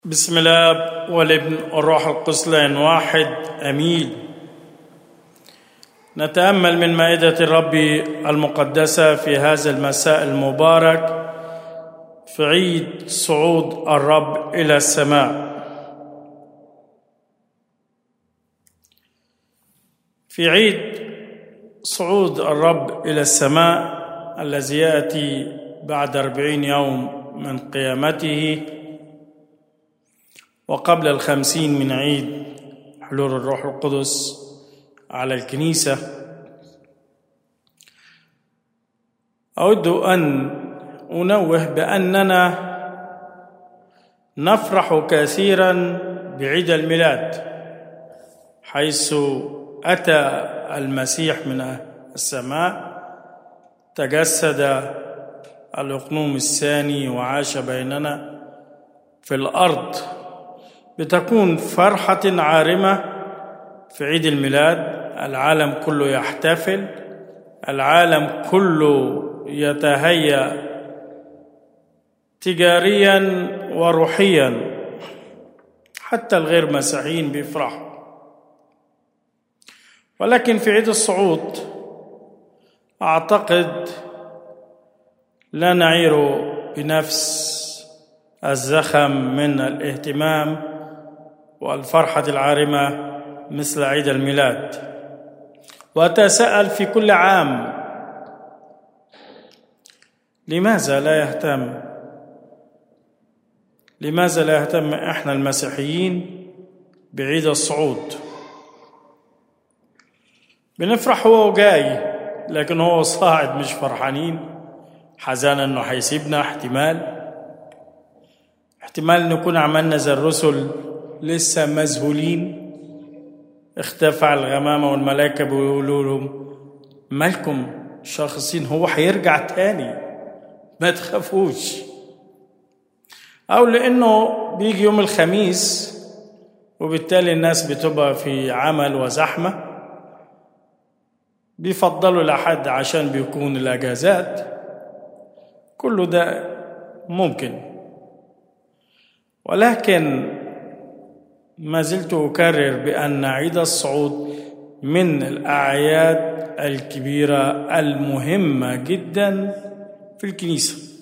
بسم الله والابن والروح القدس الآن واحد امين. نتامل من مائده الرب المقدسه في هذا المساء المبارك في عيد صعود الرب الى السماء. في عيد صعود الرب الى السماء الذي ياتي بعد 40 يوم من قيامته وقبل 50 من عيد حلول الروح القدس على الكنيسة، أود أن أنوه بأننا نفرح كثيرا بعيد الميلاد، حيث أتى المسيح من السماء، تجسد الأقنوم الثاني وعاش بيننا في الأرض. بتكون فرحة عارمة في عيد الميلاد، العالم كله يحتفل، العالم كله يتهيأ تجاريا وروحيا، حتى الغير مسيحيين بيفرحوا. ولكن في عيد الصعود أعتقد لا نعير بنفس الزخم من الاهتمام والفرحة العارمة مثل عيد الميلاد. وأتساءل في كل عام لماذا لا يهتم إحنا المسيحيين بعيد الصعود؟ بنفرح هو جاي، لكن هو صاعد مش فرحانين، حزانا إنه هيسيبنا. احتمال نكون عملنا زي الرسل لسه مذهولين، اختفى على الغمامة والملائكة بيقولوا لهم مالكم شاخصين، هو هيرجع تاني، ما تخافوش. أو لأنه بيجي يوم الخميس وبالتالي الناس بتبقى في عمل وزحمة، بيفضلوا لحد عشان بيكون الأجازات. كله ده ممكن، ولكن ما زلت أكرر بأن عيد الصعود من الأعياد الكبيرة المهمة جدا في الكنيسة.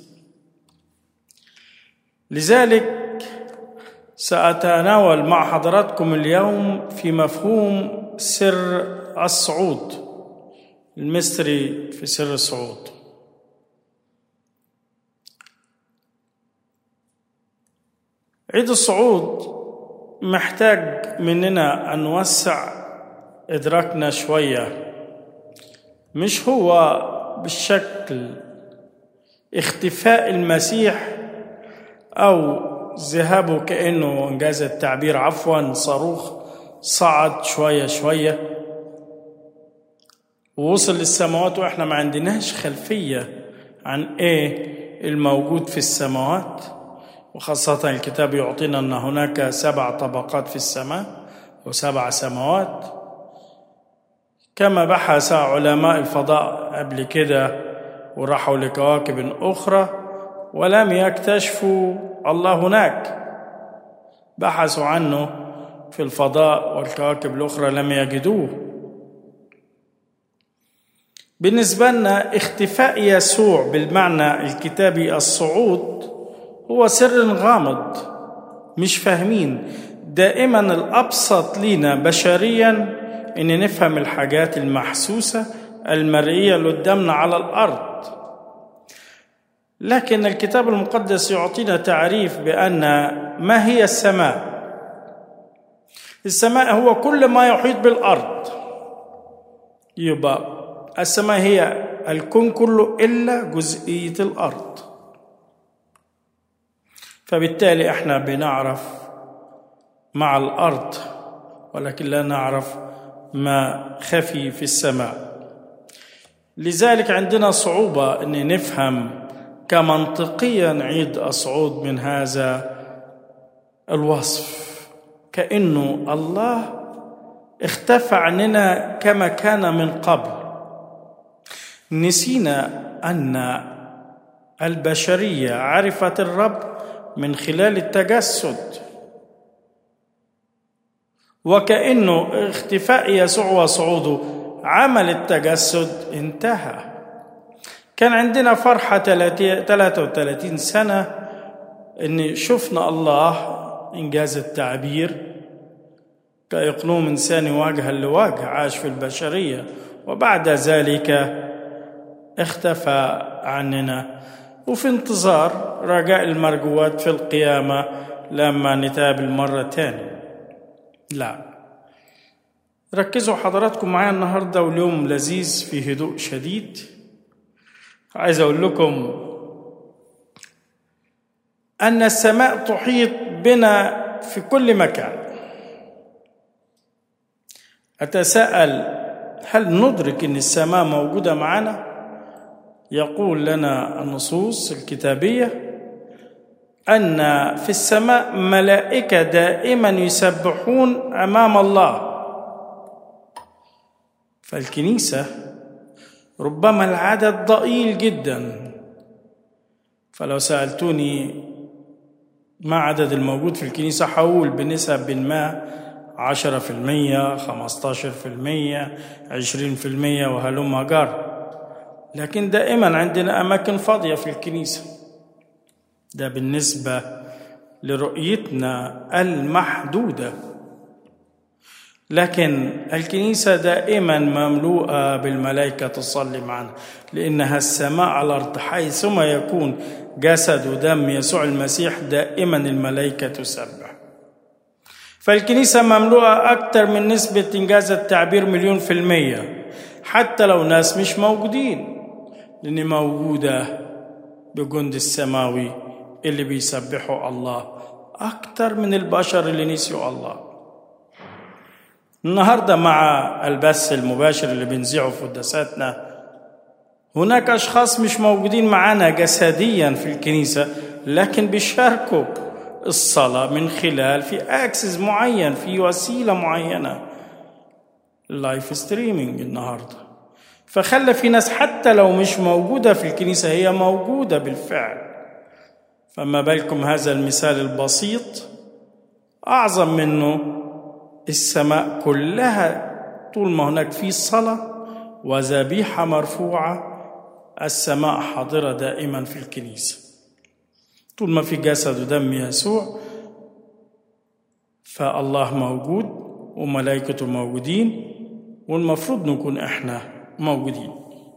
لذلك سأتناول مع حضراتكم اليوم في مفهوم سر الصعود، الميستري في سر الصعود. عيد الصعود محتاج مننا أن نوسع إدراكنا شوية. مش هو بالشكل اختفاء المسيح أو ذهابه كأنه إنجاز التعبير صاروخ صعد شوية ووصل للسماوات، وإحنا ما عندناش خلفية عن إيه الموجود في السماوات. وخاصة الكتاب يعطينا أن هناك 7 طبقات في السماء و7 سماوات، كما بحث علماء الفضاء قبل كده وراحوا لكواكب أخرى ولم يكتشفوا الله هناك. بحثوا عنه في الفضاء والكواكب الأخرى لم يجدوه. بالنسبة لنا اختفاء يسوع بالمعنى الكتابي الصعود هو سر غامض، مش فاهمين. دائما الأبسط لنا بشريا إن نفهم الحاجات المحسوسة المرئية اللي قدامنا على الأرض، لكن الكتاب المقدس يعطينا تعريف بأن ما هي السماء. السماء هو كل ما يحيط بالأرض، يبقى السماء هي الكون كله إلا جزئية الأرض. فبالتالي احنا بنعرف مع الأرض، ولكن لا نعرف ما خفي في السماء. لذلك عندنا صعوبة أن نفهم كمنطقيا عيد الصعود من هذا الوصف، كأنه الله اختفى عننا كما كان من قبل. نسينا أن البشرية عرفت الرب من خلال التجسد، وكأنه اختفاء يسوع وصعوده عمل التجسد انتهى. كان عندنا فرحة 33 سنة إن شفنا الله، إنجاز التعبير، كإقلوم إنساني وجها لوجه عاش في البشرية، وبعد ذلك اختفى عننا، وفي انتظار رجاء المرجوات في القيامة لما نتقابل مرة تاني. لا، ركزوا حضراتكم معايا النهاردة، واليوم لذيذ في هدوء شديد. عايز أقول لكم أن السماء تحيط بنا في كل مكان. أتساءل، هل ندرك أن السماء موجودة معنا؟ يقول لنا النصوص الكتابية أن في السماء ملائكة دائما يسبحون أمام الله. فالكنيسة ربما العدد ضئيل جدا، فلو سألتوني ما عدد الموجود في الكنيسة هقول بنسب ما 10%، 15%، 20%، وهلم جر. لكن دائما عندنا أماكن فاضية في الكنيسة، ده بالنسبة لرؤيتنا المحدودة. لكن الكنيسة دائما مملوءة بالملائكة تصلي معنا، لأنها السماء على الأرض، حيثما يكون جسد ودم يسوع المسيح دائما الملائكة تسبح. فالكنيسة مملوءة أكثر من نسبة إنجاز التعبير 1,000,000%، حتى لو ناس مش موجودين، لأن موجودة بجند السماوي اللي بيسبحوا الله أكثر من البشر اللي نسيوا الله. النهاردة مع البث المباشر اللي بنذيعه في قداساتنا، هناك أشخاص مش موجودين معنا جسديا في الكنيسة، لكن بيشاركوا الصلاة من خلال في أكسس معين، في وسيلة معينة، اللايف ستريمينج النهاردة. فخلى في ناس حتى لو مش موجودة في الكنيسة هي موجودة بالفعل. فما بالكم هذا المثال البسيط أعظم منه السماء كلها، طول ما هناك في صلاة وذبيحة مرفوعة السماء حاضرة دائما في الكنيسة. طول ما في جسد ودم يسوع فالله موجود وملائكته موجودين، والمفروض نكون احنا موجودين.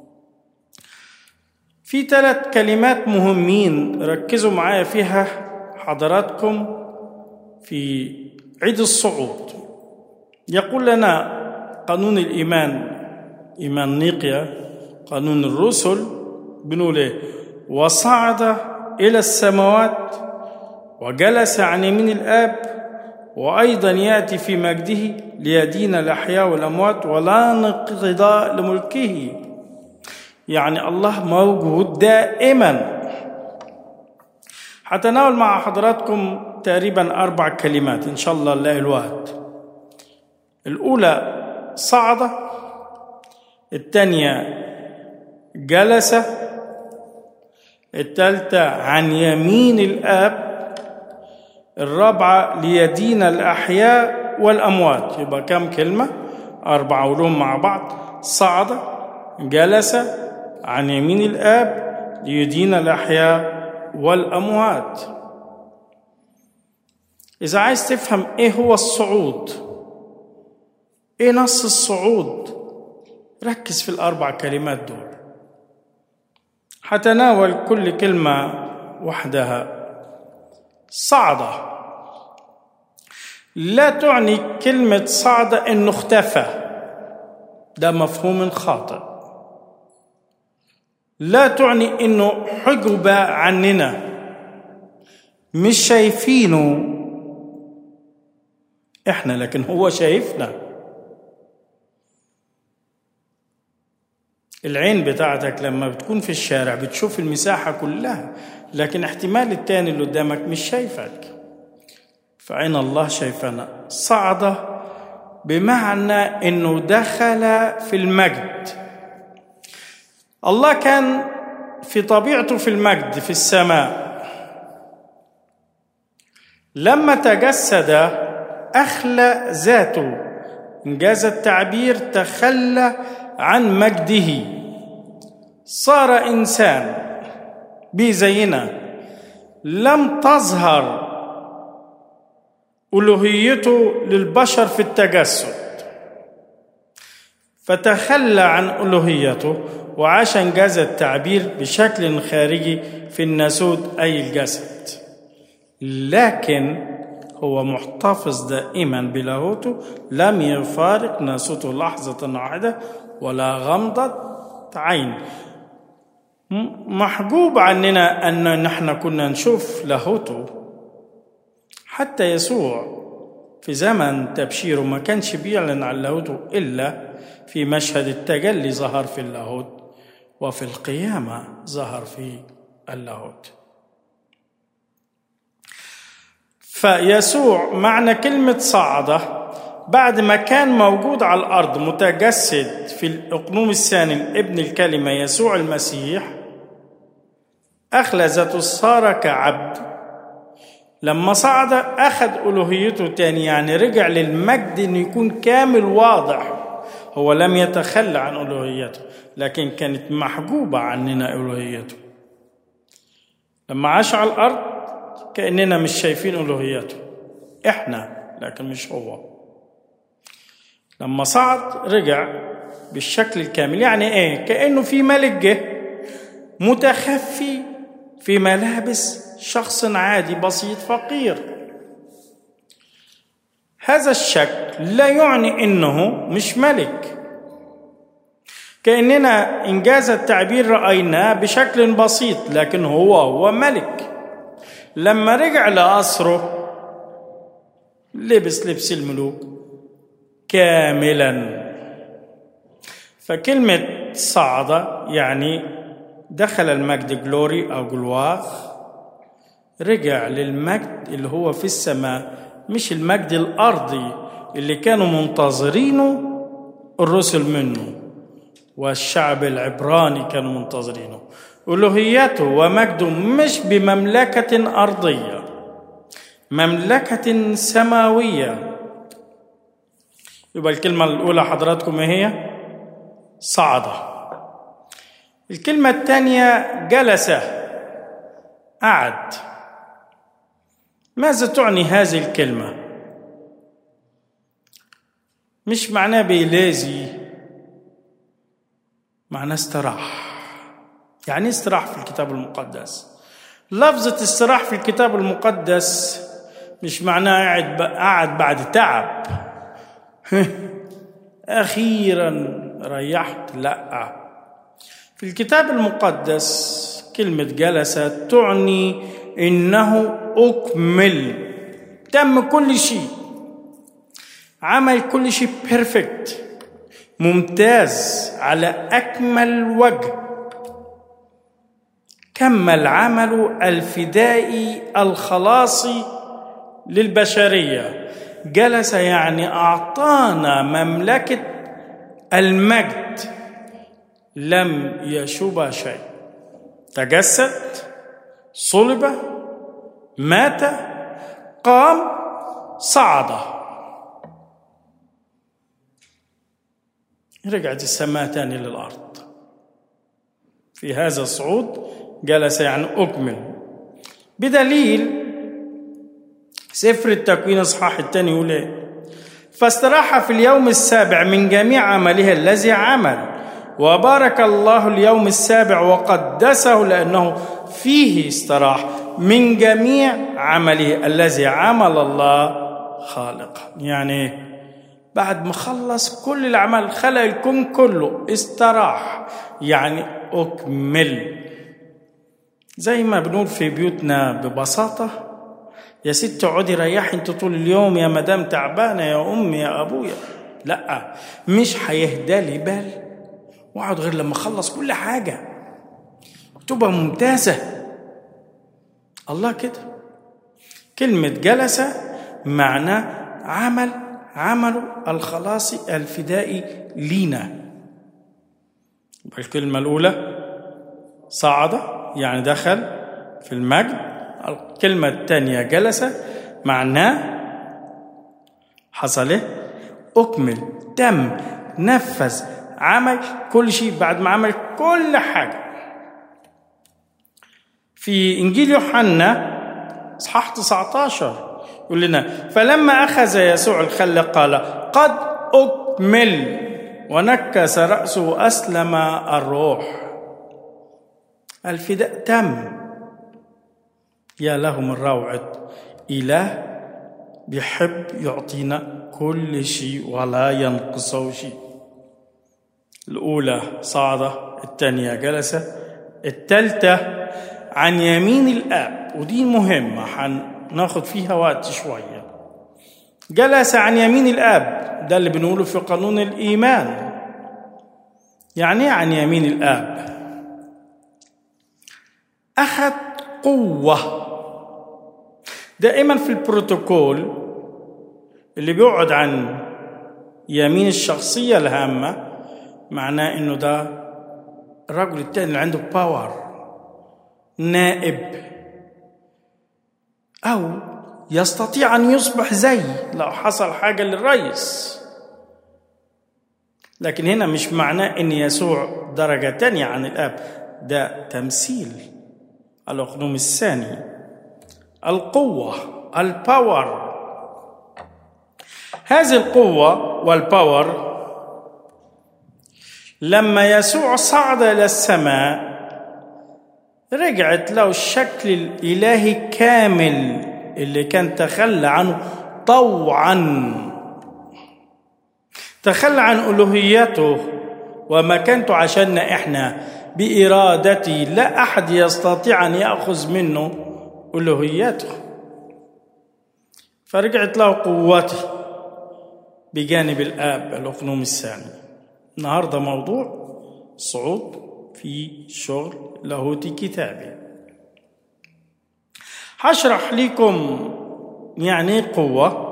في 3 كلمات مهمين ركزوا معايا فيها حضراتكم في عيد الصعود. يقول لنا قانون الإيمان، إيمان نيقيا، قانون الرسل، بنقول إيه؟ وصعد إلى السماوات وجلس عن يمين الآب، وأيضا يأتي في مجده ليدين الأحياء والأموات ولا انقضاء لملكه. يعني الله موجود دائما. هتناول مع حضراتكم تقريبا 4 كلمات إن شاء الله نلاقي الوقت. الأولى صعد، الثانية جلس، الثالثة عن يمين الآب، الرابعة ليدين الأحياء والأموات. يبقى كم كلمة؟ 4 ولهم مع بعض: صعد، جلس، عن يمين الآب، ليدين الأحياء والأموات. إذا عايز تفهم إيه هو الصعود، إيه نص الصعود، ركز في ال4 كلمات دول. هتناول كل كلمة وحدها. صعد لا تعني كلمة صعد إنه اختفى، ده مفهوم خاطئ. لا تعني إنه حجب عننا، مش شايفينه إحنا لكن هو شايفنا. العين بتاعتك لما بتكون في الشارع بتشوف المساحة كلها، لكن احتمال التاني اللي قدامك مش شايفك. فعين الله شايفنا. صعد بمعنى إنه دخل في المجد. الله كان في طبيعته في المجد في السماء. لما تجسد أخلى ذاته، إنجاز التعبير تخلى عن مجده، صار إنسان بزينا، لم تظهر ألوهيته للبشر في التجسد، فتخلى عن ألوهيته وعاش إنجاز التعبير بشكل خارجي في الناسوت أي الجسد، لكن هو محتفظ دائما بلاهوته، لم يفارق ناسوته لحظة واحدة ولا غمضة عين. محجوب عننا أن نحن كنا نشوف لاهوته. حتى يسوع في زمن تبشيره ما كانش بيعلن عن لاهوته إلا في مشهد التجلي ظهر في اللاهوت، وفي القيامة ظهر في اللاهوت. فيسوع معنى كلمة صعد، بعد ما كان موجود على الأرض متجسد في الأقنوم الثاني الابن الكلمة يسوع المسيح، أخلى ذاته، صار كعبد. لما صعد أخذ ألوهيته تاني، يعني رجع للمجد إنه يكون كامل واضح. هو لم يتخلى عن ألوهيته، لكن كانت محجوبة عننا ألوهيته. لما عاش على الأرض كأننا مش شايفين ألوهيته، إحنا لكن مش هو. لما صعد رجع بالشكل الكامل. يعني إيه؟ كأنه في ملك جه متخفي في ملابس شخص عادي بسيط فقير. هذا الشكل لا يعني إنه مش ملك، كأننا إنجاز التعبير رأيناه بشكل بسيط، لكن هو ملك. لما رجع لقصره لبس لبس الملوك كاملا. فكلمة صعد يعني دخل المجد، جلوري أو جلواغ، رجع للمجد اللي هو في السماء، مش المجد الأرضي اللي كانوا منتظرينه الرسل منه والشعب العبراني كانوا منتظرينه. ألوهيته ومجده مش بمملكة أرضية، مملكة سماوية. يبقى الكلمة الأولى حضراتكم هي صعد. الكلمة الثانية جلس، قعد. ماذا تعني هذه الكلمة؟ مش معناه بيلازي، معناه استراح. يعني استراح في الكتاب المقدس. لفظة استراح في الكتاب المقدس مش معناه قعد بعد تعب أخيرا ريحت، لا. في الكتاب المقدس كلمة جلس تعني إنه أكمل، تم كل شيء، عمل كل شيء بيرفكت، ممتاز على أكمل وجه، كمل عمله الفدائي الخلاصي للبشرية. جلس يعني أعطانا مملكة المجد، لم يشوب شيء، تجسد، صلب، مات، قام، صعد، رجعت السماء تاني للأرض. في هذا الصعود جلس يعني أكمل، بدليل سفر التكوين اصحاح الثاني يقول ايه؟ فاستراح في اليوم السابع من جميع عمله الذي عمل، وبارك الله اليوم السابع وقدسه لأنه فيه استراح من جميع عمله الذي عمل الله خالقا. يعني بعد ما خلص كل الأعمال، خلق الكون كله، استراح يعني أكمل. زي ما بنقول في بيوتنا ببساطة: يا ست اقعدي ريحي انت طول اليوم، يا مدام تعبانه، يا امي، يا ابويا. لا، مش هيهدى لي بال واقعد غير لما اخلص كل حاجه تبقى ممتازه. الله كده. كلمه جلس معناه عمله الخلاصي الفدائي لينا. الكلمه الاولى صعد يعني دخل في المجد. الكلمة الثانية جلس معناه حصل ايه؟ أكمل، تم، نفذ، عمل كل شيء. بعد ما عمل كل حاجة. في إنجيل يوحنا إصحاح 19 يقول لنا: فلما أخذ يسوع الخل قال: قد أكمل، ونكس رأسه وأسلم الروح. الفداء تم. يا له من روعة إله بيحب يعطينا كل شيء ولا ينقصه شيء. الأولى صعدة، الثانية جلسة، الثالثة عن يمين الآب، ودي مهمة هناخد فيها وقت شوية. جلس عن يمين الآب، ده اللي بنقوله في قانون الإيمان. يعني عن يمين الآب أخذ قوة. دائما في البروتوكول اللي بيقعد عن يمين الشخصية الهامة معناه إنه ده الرجل التاني اللي عنده باور، نائب، أو يستطيع أن يصبح زي لو حصل حاجة للرئيس. لكن هنا مش معناه إن يسوع درجة تانية عن الآب، ده تمثيل الأقنوم الثاني، القوة، الباور. هذه القوة والباور لما يسوع صعد إلى السماء رجعت له الشكل الإلهي كامل اللي كان تخلى عنه طوعا، تخلى عن ألوهيته ومكانته عشاننا إحنا بإرادته. لا أحد يستطيع أن يأخذ منه ألوهيته، فرجعت له قوته بجانب الآب الأقنوم الثاني. النهاردة موضوع صعود في شغل لاهوتي كتابي. هشرح لكم يعني قوة.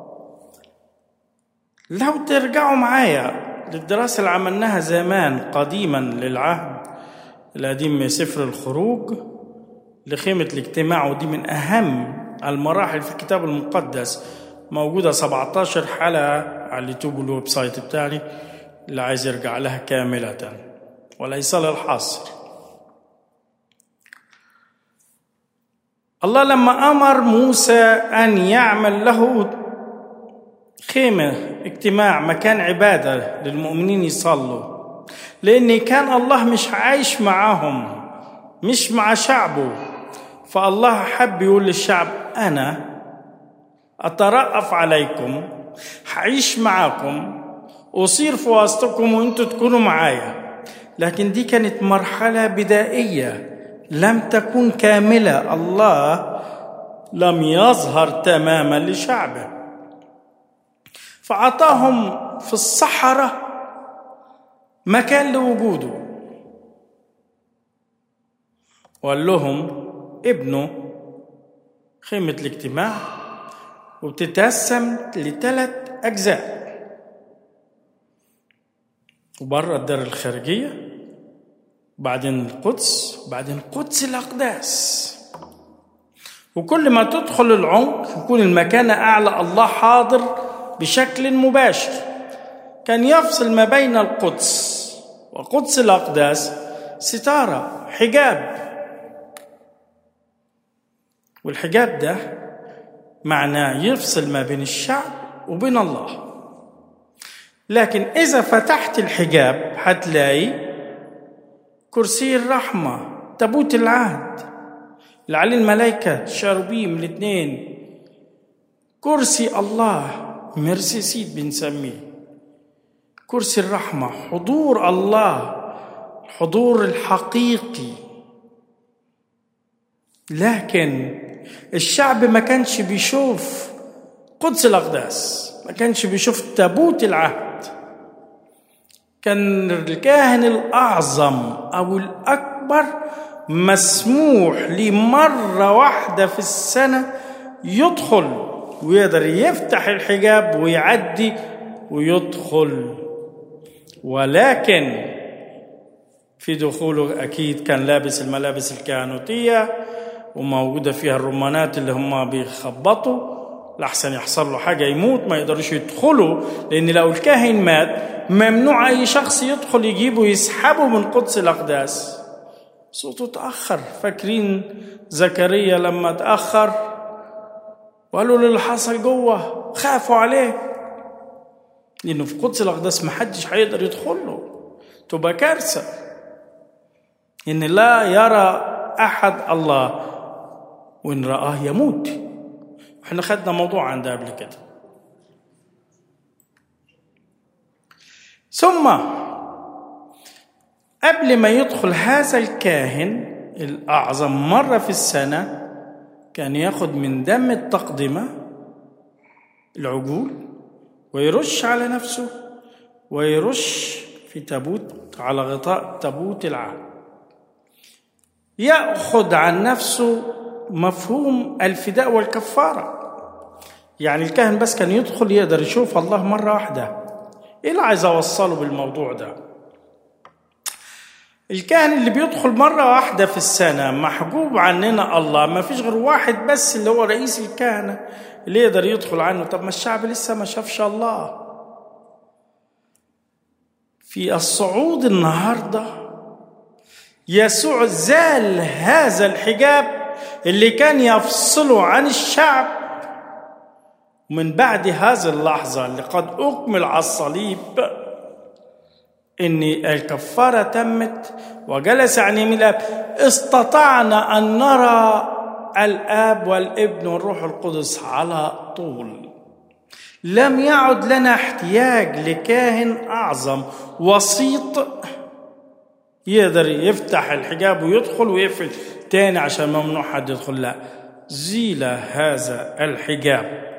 لو ترجعوا معايا للدراسة اللي عملناها زمان قديما للعهد القديم من سفر الخروج لخيمة الاجتماع، ودي من أهم المراحل في الكتاب المقدس، موجودة 17 حلقة على اليوتيوب والويب سايت بتاعي اللي عايز يرجع لها كاملة وليس للحصر. الله لما أمر موسى أن يعمل له خيمة اجتماع، مكان عبادة للمؤمنين يصلوا، لأن كان الله مش عايش معاهم، مش مع شعبه. فالله حب يقول للشعب: أنا أترأف عليكم، حعيش معاكم، أصير في وسطكم وأنتوا تكونوا معايا. لكن دي كانت مرحلة بدائية لم تكن كاملة. الله لم يظهر تماما لشعبه، فأعطاهم في الصحراء مكان لوجوده، وقال لهم: ابنوا خيمة الاجتماع، وبتتقسم ل3 أجزاء، وبره الدار الخارجية، بعدين القدس، بعدين قدس الأقداس. وكل ما تدخل العمق يكون المكان أعلى، الله حاضر بشكل مباشر. كان يفصل ما بين القدس وقدس الأقداس ستارة، حجاب، والحجاب ده معناه يفصل ما بين الشعب وبين الله. لكن إذا فتحت الحجاب هتلاقي كرسي الرحمة، تابوت العهد اللي عليه الملائكة الشاروبيم ال2، كرسي الله، ميرسي سيت بنسميه، كرسي الرحمة، حضور الله، الحضور الحقيقي. لكن الشعب ما كانش بيشوف قدس الأقداس، ما كانش بيشوف تابوت العهد. كان الكاهن الأعظم أو الأكبر مسموح لي مرة واحدة في السنة يدخل ويقدر يفتح الحجاب ويعدي ويدخل. ولكن في دخوله أكيد كان لابس الملابس الكهنوتية وموجودة فيها الرمانات اللي هم بيخبطوا، لحسن يحصل له حاجة يموت، ما يقدرش يدخلوا، لأن لو الكاهن مات ممنوع أي شخص يدخل يجيبه يسحبه من قدس الأقداس. صوته تأخر. فاكرين زكريا لما تأخر وقالوا له اللي حصل جوه، خافوا عليه، لأنه في قدس الأقداس محدش هيقدر يدخله، تبقى كارثة إن لا يرى أحد الله، وإن رآه يموت. احنا خدنا موضوع عن ده قبل كده. ثم قبل ما يدخل هذا الكاهن الأعظم مرة في السنة كان ياخد من دم التقدمة العجول ويرش على نفسه ويرش في تابوت على غطاء تابوت العهد، يأخذ عن نفسه مفهوم الفداء والكفارة. يعني الكاهن بس كان يدخل يقدر يشوف الله مرة واحدة. إيه اللي عايز أوصله بالموضوع ده؟ الكاهن اللي بيدخل مرة واحدة في السنة محجوب عننا الله، ما فيش غير واحد بس اللي هو رئيس الكهنة اللي يقدر يدخل عنه. طب ما الشعب لسه ما شافش الله. في الصعود النهاردة يسوع زال هذا الحجاب اللي كان يفصله عن الشعب. ومن بعد هذه اللحظة اللي قد أكمل على الصليب إن الكفارة تمت وجلس عن يمين الآب، استطعنا أن نرى الآب والابن والروح القدس على طول. لم يعد لنا احتياج لكاهن أعظم وسيط يقدر يفتح الحجاب ويدخل ويقفل تاني عشان ممنوع حد يدخل. لا، زيل هذا الحجاب.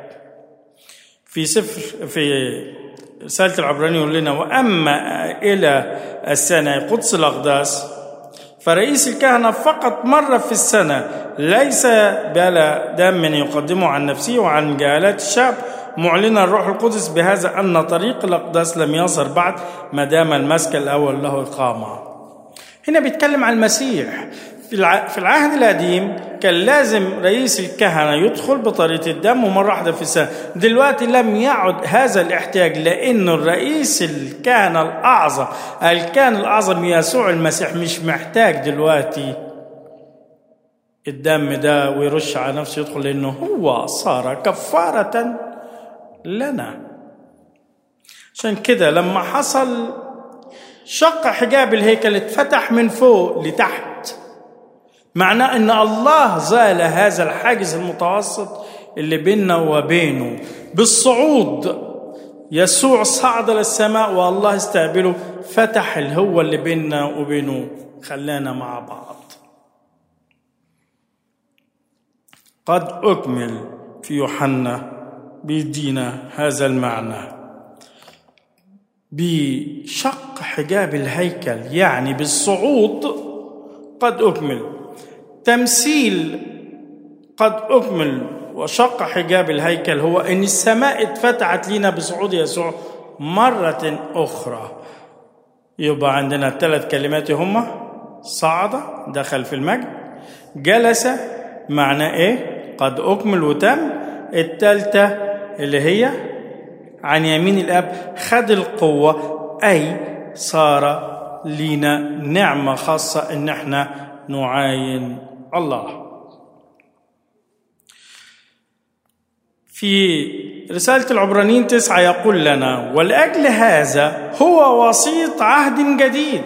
في رسالة العبرانيين يقول لنا: وأما إلى السنة قدس الأقداس فرئيس الكهنة فقط مرة في السنة، ليس بلا دم يقدمه عن نفسه وعن جهالات الشعب، معلنا الروح القدس بهذا أن طريق الأقداس لم يظهر بعد ما دام المسكن الأول له إقامة. هنا بيتكلم عن المسيح. في العهد القديم كان لازم رئيس الكهنة يدخل بطريقة الدم ومرة واحدة في السنة. دلوقتي لم يعد هذا الاحتياج، لأن الرئيس الكهنة الأعظم الكاهن الأعظم يسوع المسيح مش محتاج دلوقتي الدم ده ويرش على نفسه يدخل، لأنه هو صار كفارة لنا. عشان كده لما حصل شق حجاب الهيكل اتفتح من فوق لتحت، معناه ان الله زال هذا الحاجز المتوسط اللي بيننا وبينه. بالصعود يسوع صعد للسماء والله استقبله، فتح الهوة اللي بيننا وبينه، خلانا مع بعض. قد أكمل في يوحنا بيدينا هذا المعنى بشق حجاب الهيكل، يعني بالصعود قد أكمل. تمثيل قد أكمل وشق حجاب الهيكل هو أن السماء اتفتحت لنا بصعود يسوع مرة أخرى. يبقى عندنا 3 كلمات هما: صعد دخل في المجد، جلس معناه إيه؟ قد أكمل وتم. الثالثة اللي هي عن يمين الآب، خد القوة، أي صار لينا نعمة خاصة إن احنا نعاين الله. في رسالة العبرانيين 9 يقول لنا: ولأجل هذا هو وسيط عهد جديد.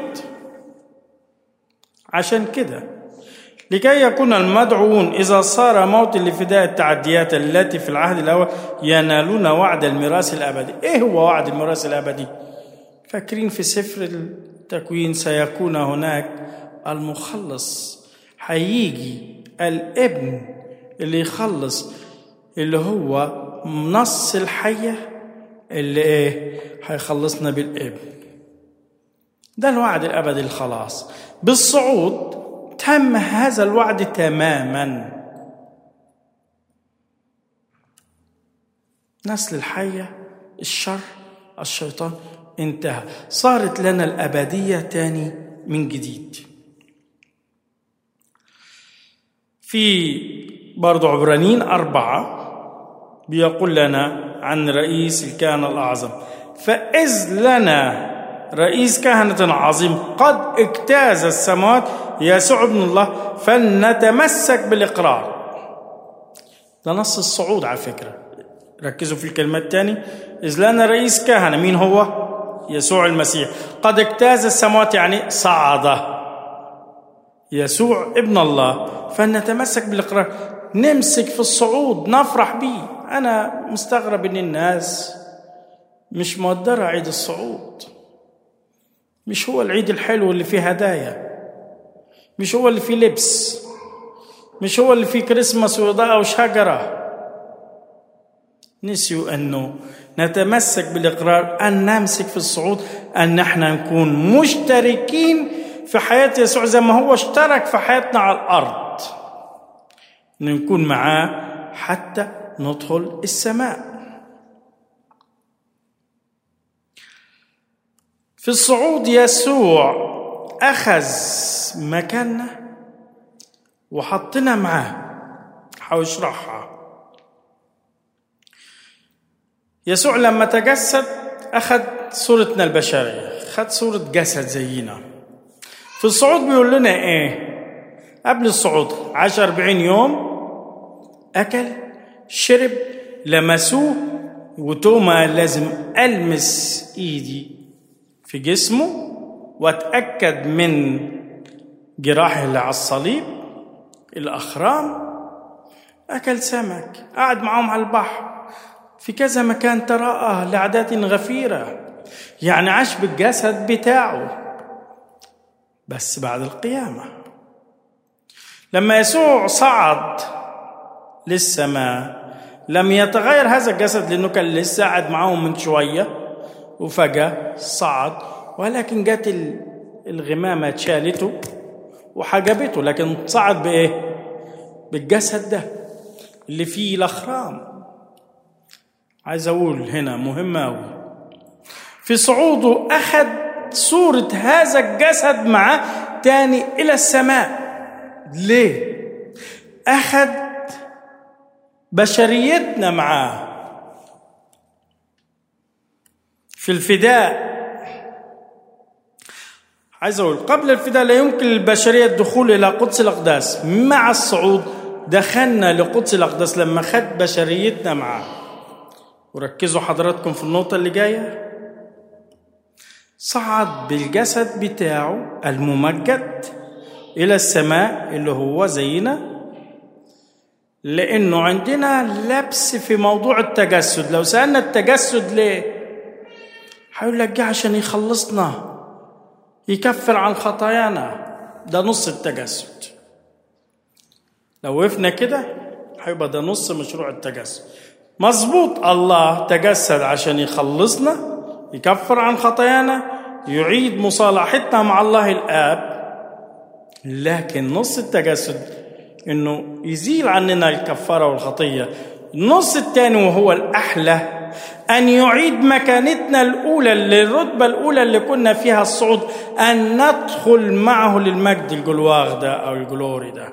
عشان كده لكي يكون المدعوون إذا صار موت لفداء التعديات التي في العهد الأول ينالون وعد الميراث الأبدي. إيه هو وعد الميراث الأبدي؟ فاكرين في سفر التكوين سيكون هناك المخلص، هيجي الابن اللي يخلص، اللي هو نص الحية اللي إيه هيخلصنا بالابن. ده الوعد الأبدي الخلاص. بالصعود تم هذا الوعد تماما. نسل الحية، الشر، الشيطان انتهى، صارت لنا الأبدية تاني من جديد. في برضو عبرانيين 4 بيقول لنا عن رئيس الكهنة الأعظم: فإذ لنا رئيس كهنة عظيم قد اجتاز السماوات يسوع ابن الله فلنتمسك بالإقرار. ده نص الصعود على فكرة، ركزوا في الكلمات الثانية. إذ لنا رئيس كهنة، مين هو؟ يسوع المسيح. قد اجتاز السماوات يعني صعد، يسوع ابن الله، فلنتمسك بالإقرار، نمسك في الصعود، نفرح بيه. أنا مستغرب إن الناس مش مقدرة عيد الصعود. مش هو العيد الحلو اللي فيه هدايا، مش هو اللي فيه لبس، مش هو اللي فيه كريسماس وإضاءة وشجرة. نسيوا أنه نتمسك بالإقرار، أن نمسك في الصعود، أن نحن نكون مشتركين في حياة يسوع زي ما هو اشترك في حياتنا على الأرض، نكون معاه حتى ندخل السماء. في الصعود يسوع أخذ مكاننا وحطنا معاه. هشرحها. يسوع لما تجسد أخذ صورتنا البشرية، أخذ صورة جسد زينا. في الصعود بيقول لنا إيه؟ قبل الصعود عاش 40 يوم، أكل شرب، لمسوه، وتوما لازم ألمس إيدي في جسمه وأتأكد من جراحه اللي على الصليب، الأخرام. أكل سمك، قعد معهم على البحر، في كذا مكان تراءى لعادات غفيرة، يعني عاش بالجسد بتاعه. بس بعد القيامة لما يسوع صعد للسماء لم يتغير هذا الجسد، لأنه كان لسه قاعد معهم من شوية وفجأة صعد، ولكن جت الغمامة شالته وحجبته، لكن صعد بإيه؟ بالجسد ده اللي فيه الأخرام. عايز أقول هنا مهمة أوي، في صعوده أخذ صورة هذا الجسد معه تاني إلى السماء. ليه؟ أخذ بشريتنا معاه. في الفداء، عايز أقول قبل الفداء لا يمكن للبشرية الدخول إلى قدس الأقداس. مع الصعود دخلنا لقدس الأقداس لما خد بشريتنا معاه. وركزوا حضراتكم في النقطة اللي جاية، صعد بالجسد بتاعه الممجد إلى السماء اللي هو زينا، لأنه عندنا لبس في موضوع التجسد. لو سألنا التجسد ليه، هيقول لك جه عشان يخلصنا، يكفر عن خطايانا. ده نص التجسد. لو وقفنا كده هيبقى ده نص مشروع التجسد. مظبوط، الله تجسد عشان يخلصنا، يكفر عن خطايانا، يعيد مصالحتنا مع الله الآب. لكن نص التجسد إنه يزيل عننا الكفارة والخطية. النص الثاني وهو الأحلى، أن يعيد مكانتنا الأولى، للرتبة الأولى اللي كنا فيها الصعود، أن ندخل معه للمجد، الجلواغ ده أو الجلوري ده،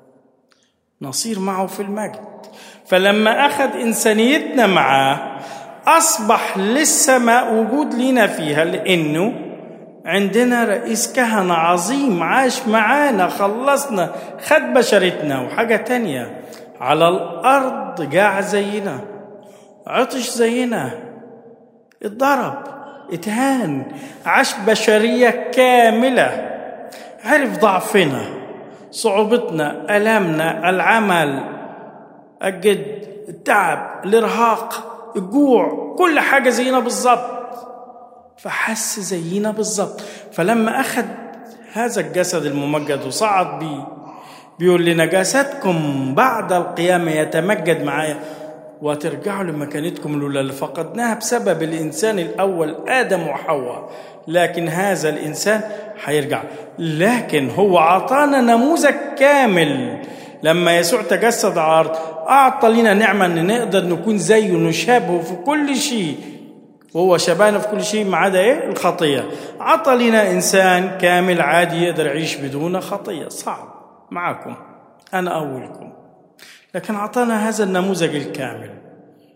نصير معه في المجد. فلما أخذ إنسانيتنا معاه أصبح للسماء وجود لنا فيها، لأنه عندنا رئيس كهنة عظيم عاش معانا، خلصنا، خد بشرتنا. وحاجة تانية، على الأرض جاع زينا، عطش زينا، اتضرب، اتهان، عاش بشرية كاملة، عرف ضعفنا، صعوبتنا، ألمنا، العمل، الجد، التعب، الإرهاق، الجوع، كل حاجة زينا بالظبط، فحس زينا بالظبط. فلما أخذ هذا الجسد الممجد وصعد بيه، بيقول لنا جسدكم بعد القيامة يتمجد معايا وترجعوا لمكانتكم الأولى اللي فقدناها بسبب الإنسان الأول آدم وحواء. لكن هذا الإنسان هيرجع. لكن هو أعطانا نموذج كامل. لما يسوع تجسد على الأرض أعطى لنا نعمة أن نقدر نكون زيه، نشابهه في كل شيء، وهو شبهنا في كل شيء ما عدا إيه؟ الخطية. عطى لنا إنسان كامل عادي يقدر يعيش بدون خطية. صعب معكم، أنا أولكم، لكن أعطانا هذا النموذج الكامل.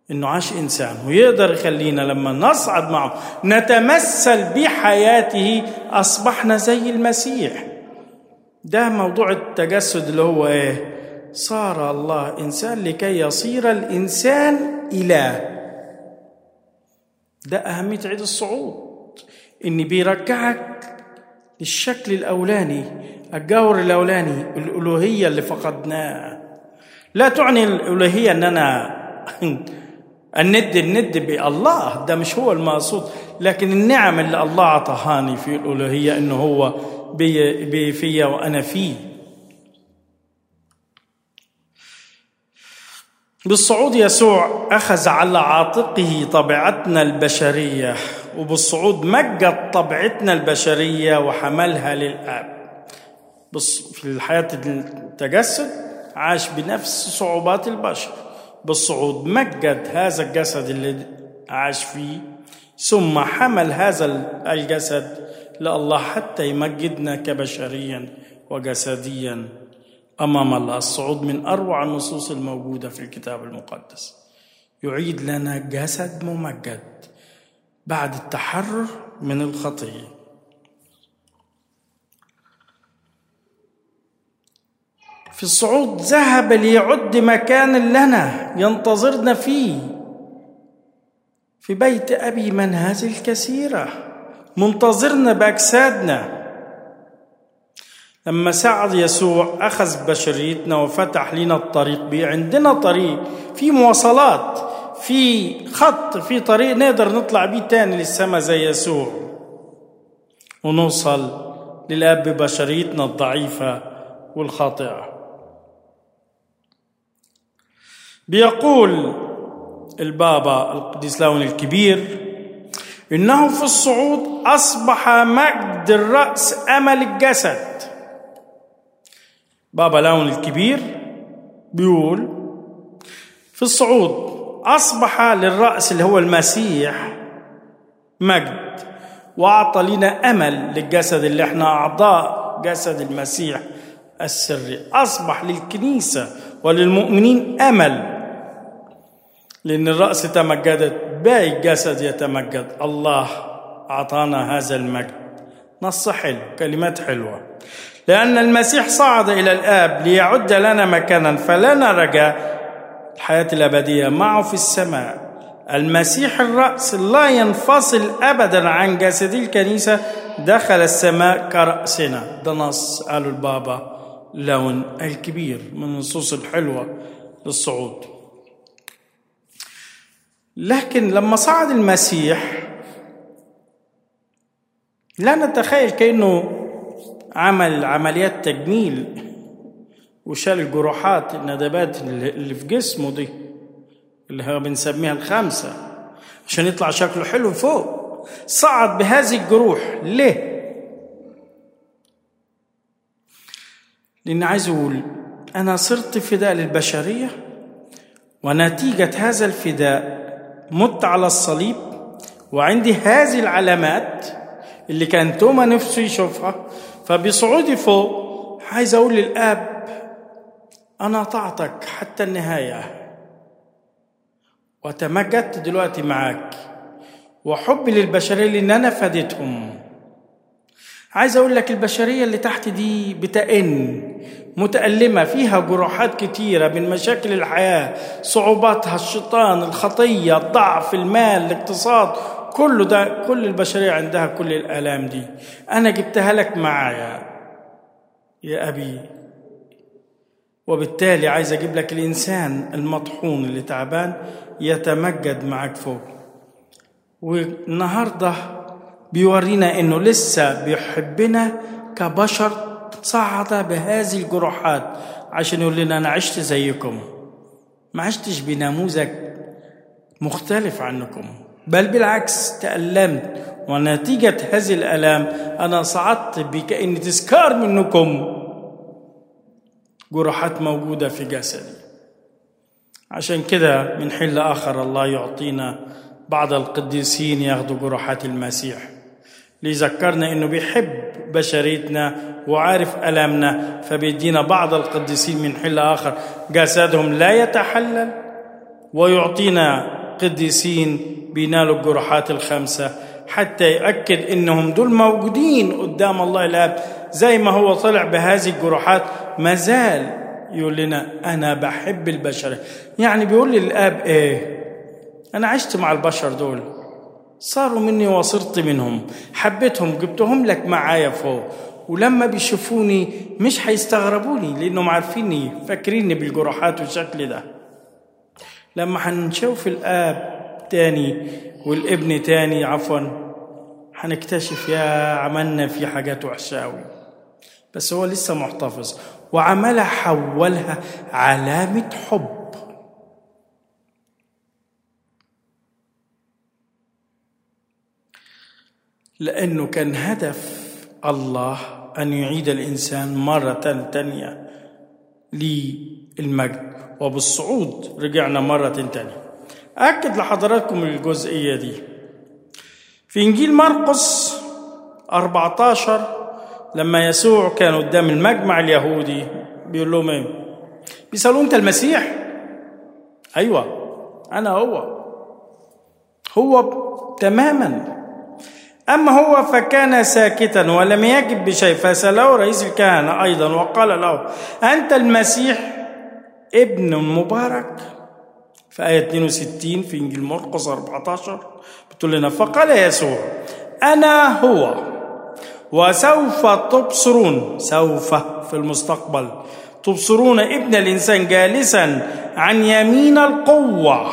إنه عاش إنسان، ويقدر يخلينا لما نصعد معه نتمثل بحياته أصبحنا زي المسيح. ده موضوع التجسد اللي هو إيه؟ صار الله إنسان لكي يصير الإنسان إله. ده أهمية عيد الصعود، إن بيرجعك للشكل الأولاني، الجوهر الأولاني، الألوهية اللي فقدناها. لا تعني الألوهية أننا الند بالله، ده مش هو المقصود، لكن النعم اللي الله عطاهاني في الألوهية إنه هو بي فيا وأنا فيه. بالصعود يسوع أخذ على عاتقه طبيعتنا البشرية، وبالصعود مجد طبيعتنا البشرية وحملها للآب. في الحياة التجسد عاش بنفس صعوبات البشر، بالصعود مجد هذا الجسد اللي عاش فيه، ثم حمل هذا الجسد لله حتى يمجدنا كبشريا وجسديا أمام الله. الصعود من أروع النصوص الموجودة في الكتاب المقدس، يعيد لنا جسد ممجد بعد التحرر من الخطية. في الصعود ذهب ليعد مكانا لنا ينتظرنا فيه في بيت أبي منازل كثيرة، منتظرنا بأجسادنا. لما صعد يسوع أخذ بشريتنا وفتح لنا الطريق. عندنا طريق، في مواصلات، في خط، في طريق نقدر نطلع بيه تاني للسماء زي يسوع، ونوصل للآب ببشريتنا الضعيفة والخاطئة. بيقول البابا القديس لاون الكبير إنه في الصعود أصبح مجد الرأس أمل الجسد. بابا لاون الكبير بيقول في الصعود أصبح للرأس اللي هو المسيح مجد، وأعطى لنا أمل للجسد اللي احنا أعضاء جسد المسيح السري. أصبح للكنيسة وللمؤمنين أمل، لأن الرأس تمجدت، باقي الجسد يتمجد. الله أعطانا هذا المجد. نص حلو، كلمات حلوة. لأن المسيح صعد إلى الآب ليعد لنا مكانا، فلنا رجاء الحياة الأبدية معه في السماء. المسيح الرأس لا ينفصل أبدا عن جسد الكنيسة، دخل السماء كرأسنا. ده نص قاله البابا لاون الكبير من النصوص الحلوة للصعود. لكن لما صعد المسيح لا نتخيل كأنه عمل عمليات تجميل وشال الجروحات الندبات اللي في جسمه دي اللي هو بنسميها الخمسة عشان يطلع شكله حلو فوق. صعد بهذه الجروح ليه؟ لأن عايز أقول أنا صرت فداء للبشرية، ونتيجة هذا الفداء مت على الصليب، وعندي هذه العلامات اللي كان توما نفسه يشوفها. فبصعودي فوق عايز أقول للآب أنا أطعتك حتى النهاية، وتمجدت دلوقتي معاك، وحبي للبشرية لأن أنا فديتهم. عايز أقول لك البشرية اللي تحت دي بتئن، متألمة، فيها جروحات كتيرة من مشاكل الحياة، صعوباتها، الشيطان، الخطية، الضعف، المال، الاقتصاد، كله ده، كل البشرية عندها كل الآلام دي. أنا جبتها لك معايا يا أبي، وبالتالي عايز أجيب لك الإنسان المطحون اللي تعبان يتمجد معك فوق. والنهاردة بيورينا إنه لسه بيحبنا كبشر، صعد بهذه الجروحات عشان يقول لنا أنا عشت زيكم، ما عشتش بنموذج مختلف عنكم، بل بالعكس تألمت، ونتيجة هذه الألام أنا صعدت بكأن تذكار منكم جروحات موجودة في جسدي. عشان كده من حين لآخر الله يعطينا بعض القديسين ياخدوا جروحات المسيح ليذكرنا إنه بيحب بشريتنا وعارف ألامنا، فبيدينا بعض القديسين من حين لآخر جسدهم لا يتحلل ويعطينا قديسين بينالوا الجروحات الخمسة حتى يأكد إنهم دول موجودين قدام الله الآب. زي ما هو طلع بهذه الجروحات ما زال يقول لنا أنا بحب البشر. يعني بيقول للآب إيه؟ أنا عشت مع البشر دول، صاروا مني وصرت منهم، حبيتهم، جبتهم لك معايا فوق، ولما بيشوفوني مش هيستغربوني لأنهم عارفيني، فاكريني بالجروحات والشكل ده. لما هنشوف الآب تاني والابن تاني هنكتشف يا عملنا في حاجات وحشاوي، بس هو لسه محتفظ وعملها حولها علامة حب. لأنه كان هدف الله أن يعيد الإنسان مرة تانية للمجد، وبالصعود رجعنا مرة تانية. أكد لحضراتكم الجزئية دي في إنجيل مرقس 14 لما يسوع كان قدام المجمع اليهودي بيقول لهم ايه؟ بيسألوا انت المسيح؟ ايوه انا هو تماما. اما هو فكان ساكتا ولم يجب بشيء، فسأله رئيس الكهنة ايضا وقال له انت المسيح ابن مبارك. في آية 62 في إنجيل مرقس 14 بتقول لنا فقال يسوع أنا هو وسوف تبصرون، سوف في المستقبل تبصرون ابن الإنسان جالسا عن يمين القوة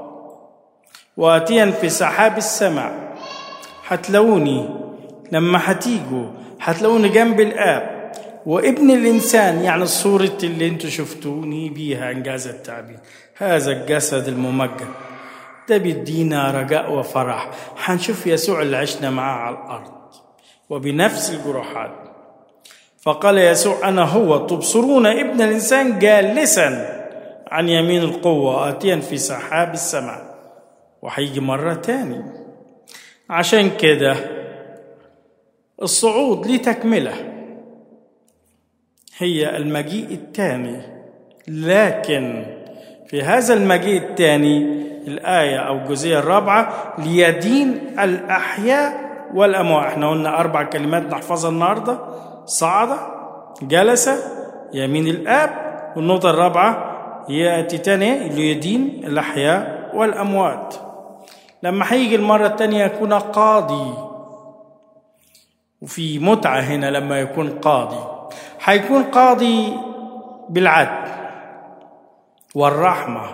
وآتيا في سحاب السماء. هتلاقوني لما هتلاقوني جنب الآب وابن الإنسان، يعني الصورة اللي انتوا شفتوني بيها إنجاز التعبير، هذا الجسد الممجد ده بيدينا رجاء وفرح. هنشوف يسوع اللي عشنا معاه على الأرض وبنفس الجروحات. فقال يسوع أنا هو تبصرون ابن الإنسان جالسا عن يمين القوة آتيا في سحاب السماء. وهيجي مرة تاني. عشان كده الصعود ليه تكملة، هي المجيء الثاني. لكن في هذا المجيء الثاني الآية أو الجزئية الرابعة ليدين الأحياء والأموات. احنا قلنا 4 كلمات نحفظها النهاردة: صعد، جلس، يمين الآب، والنقطة الرابعة يأتي تاني ليدين الأحياء والأموات. لما هيجي المرة الثانية يكون قاضي، وفي متعة هنا لما يكون قاضي. هيكون قاضي بالعدل والرحمة،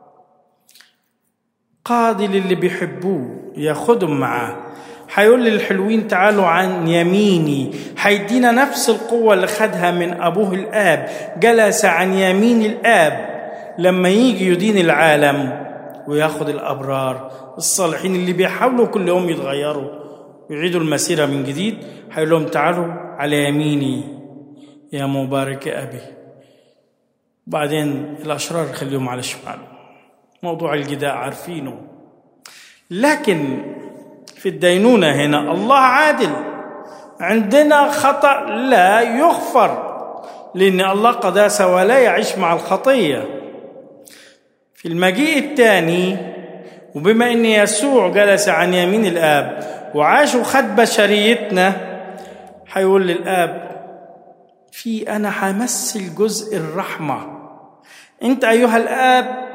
قاضي للي بيحبوه ياخدهم معاه. هيقول للحلوين تعالوا عن يميني، هيدينا نفس القوة اللي خدها من أبوه الآب، جلس عن يمين الآب لما يجي يدين العالم وياخد الأبرار الصالحين اللي بيحاولوا كل يوم يتغيروا ويعيدوا المسيرة من جديد. هيقول لهم تعالوا على يميني يا مبارك أبي. بعدين الأشرار خليهم على شماله. موضوع الجداء عارفينه. لكن في الدينونة هنا الله عادل، عندنا خطأ لا يغفر لأن الله قداسة ولا يعيش مع الخطية. في المجيء الثاني وبما أن يسوع جلس عن يمين الآب وعاش وخد بشريتنا، هيقول للآب أنا همثل جزء الرحمة. أنت أيها الآب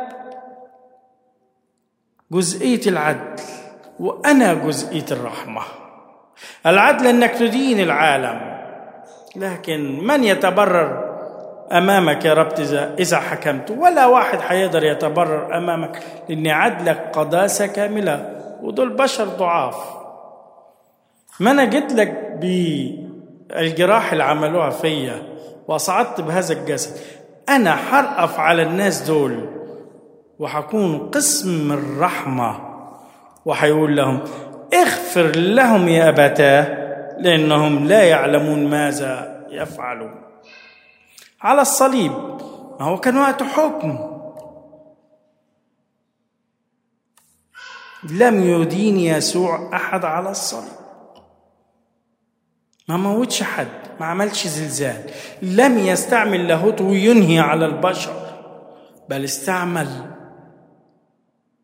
جزئية العدل وأنا جزئية الرحمة. العدل أنك تدين العالم، لكن من يتبرر أمامك يا رب إذا حكمت؟ ولا واحد حيقدر يتبرر أمامك، لأن عدلك قداسة كاملة ودول بشر ضعاف. ما أنا جيت لك بالجراح اللي عملوها فيا وصعدت بهذا الجسد، أنا حرقف على الناس دول وحكون قسم الرحمة. وحيقول لهم اغفر لهم يا أبتاه لأنهم لا يعلمون ماذا يفعلون. على الصليب ما هو كان وقت حكم، لم يدين يسوع أحد على الصليب، ما موتش حد، ما عملش زلزال، لم يستعمل لاهوت وينهي على البشر، بل استعمل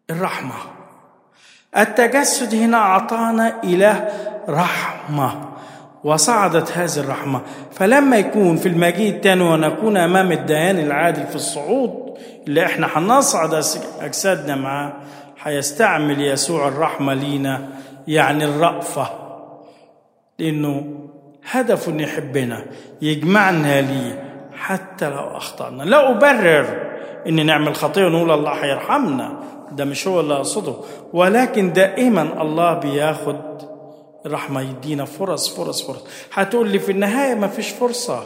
الرحمة. التجسد هنا أعطانا إله رحمة، وصعدت هذه الرحمة. فلما يكون في المجيء الثاني ونكون أمام الديان العادل في الصعود اللي احنا هنصعد أجسادنا معاه، هيستعمل يسوع الرحمة لينا، يعني الرأفة، لأنه هدفه أن يحبنا، يجمعنا ليه حتى لو أخطأنا. لا أبرر أن نعمل خطيئة ونقول الله هيرحمنا، ده مش هو اللي أقصده، ولكن دائما الله بياخد الرحمة، يدينا فرص. هتقول لي في النهاية ما فيش فرصة،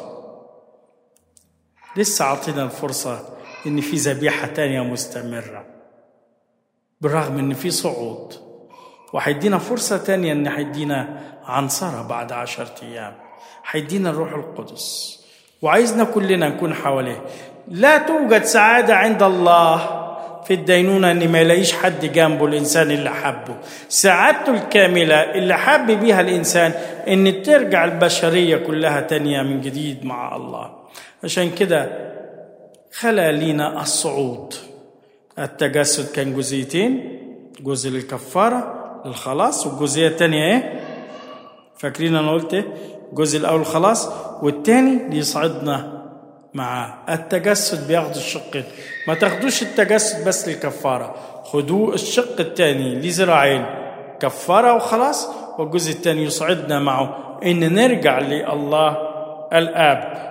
لسه عطينا الفرصة إن في ذبيحة تانية مستمرة، بالرغم إن في صعود، وهيدينا فرصة تانية إن هيدينا عنصرة بعد 10 أيام، هيدينا الروح القدس، وعايزنا كلنا نكون حواليه. لا توجد سعادة عند الله في الدينونة إن ما يلاقيش حد جنبه الإنسان اللي حبه. سعادته الكاملة اللي حب بيها الإنسان إن ترجع البشرية كلها تانية من جديد مع الله. عشان كده خلق لينا الصعود. التجسد كان جزئيتين، جزء للكفارة للخلاص، والجزئية التانية إيه؟ فاكرين أنا قلت إيه؟ الجزء الأول الخلاص، والتاني ليصعدنا معاه. التجسد بياخد الشقين، ما تاخدوش التجسد بس للكفارة، خدوه الشق التاني لذراعين، كفارة وخلاص، والجزء التاني يصعدنا معه إن نرجع لله الآب،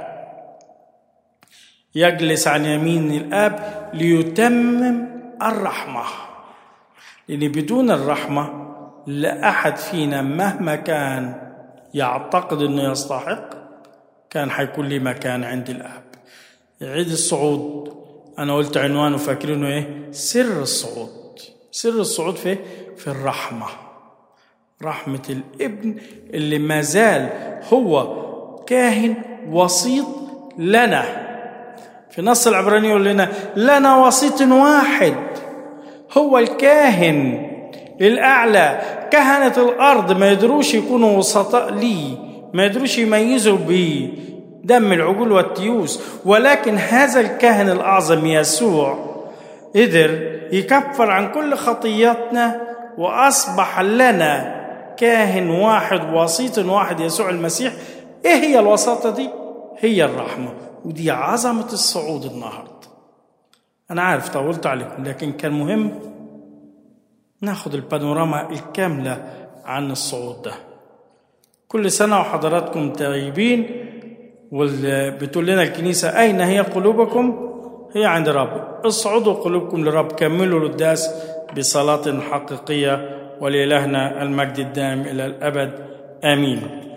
يجلس عن يمين الآب ليتمم الرحمة. لأن بدون الرحمة لا أحد فينا مهما كان يعتقد أنه يستحق كان حيكون لي مكان عند الآب. عيد الصعود أنا قلت عنوانه فاكرينه إيه؟ سر الصعود. سر الصعود في الرحمة، رحمة الابن اللي ما زال هو كاهن وسيط لنا. في نص العبراني يقول لنا وسيط واحد، هو الكاهن الأعلى. كهنة الأرض ما يدروش يكونوا وسطاء لي، ما يدروش يميزوا بدم العجول والتيوس، ولكن هذا الكاهن الأعظم يسوع قدر يكفر عن كل خطياتنا، وأصبح لنا كاهن واحد وسيط واحد، يسوع المسيح. إيه هي الوساطة دي؟ هي الرحمة، ودي عظمة الصعود النهاردة. أنا عارف طولت عليكم، لكن كان مهم ناخد البانوراما الكاملة عن الصعود ده. كل سنة وحضراتكم طيبين، وبتقول لنا الكنيسة أين هي قلوبكم؟ هي عند رب. اصعدوا قلوبكم لرب، كملوا القداس بصلاة حقيقية، ولإلهنا المجد الدائم إلى الأبد آمين.